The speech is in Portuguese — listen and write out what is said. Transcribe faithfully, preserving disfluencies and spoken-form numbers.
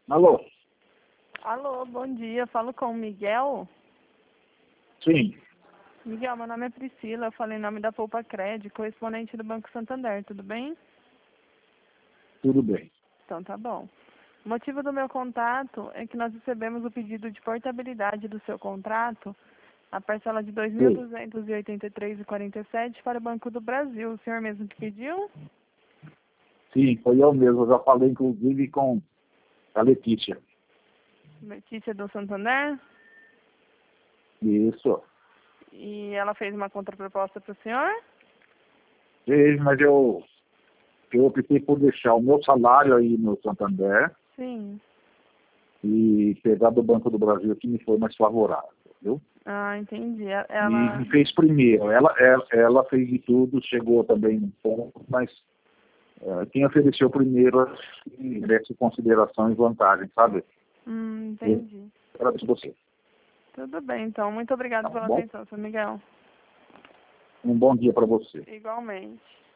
Alô? Alô, bom dia. Falo com o Miguel. Sim, Miguel, meu nome é Priscila. Eu falei em nome da Poupa Cred, correspondente do Banco Santander. Tudo bem? tudo bem. Então tá bom. O motivo do meu contato é que nós recebemos o pedido de portabilidade do seu contrato, a parcela de dois mil Sim, duzentos e oitenta e três reais e quarenta e sete centavos para o Banco do Brasil. O senhor mesmo que pediu? sim, foi eu mesmo. Eu já falei, inclusive, com a Letícia. Letícia do Santander? Isso. E ela fez uma contraproposta para o senhor? Vejo, mas eu, eu optei por deixar o meu salário aí no Santander Sim. e pegar do Banco do Brasil que me foi mais favorável, viu? Ah, entendi. E Ela... me fez primeiro. Ela, ela, ela fez de tudo, chegou também um ponto, mas eh, quem ofereceu primeiro merece consideração e vantagem, sabe? Hum, Eu entendi. agradeço você. Tudo bem, então. Muito obrigado Tá pela bom? atenção, seu Miguel. Um bom dia para você. Igualmente.